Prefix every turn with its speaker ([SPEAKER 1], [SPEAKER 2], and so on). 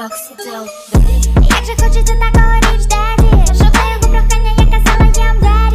[SPEAKER 1] Як же хочеться такого річ дати, щоб на його прохання я казала їм далі.